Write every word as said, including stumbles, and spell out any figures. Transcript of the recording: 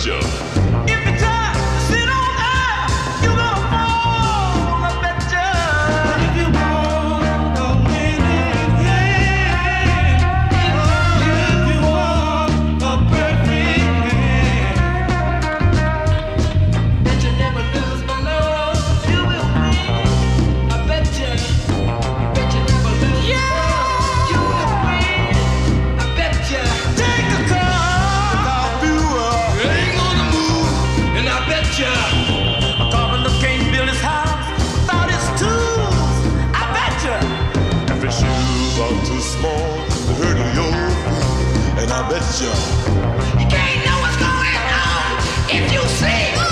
betcha. If you try to sit on down, you're gonna fall, I betcha. If you want a winning hand, if you want a perfect hand, bet you never lose my love, you will win, I betcha. Bet you never lose my love, you will win, I betcha. Take a car, you ain't gonna move, and I betcha. A carpenter can't build his house without his tools, I betcha. If your shoes are too small to hurt your feet, and I betcha. You can't know what's going on if you see.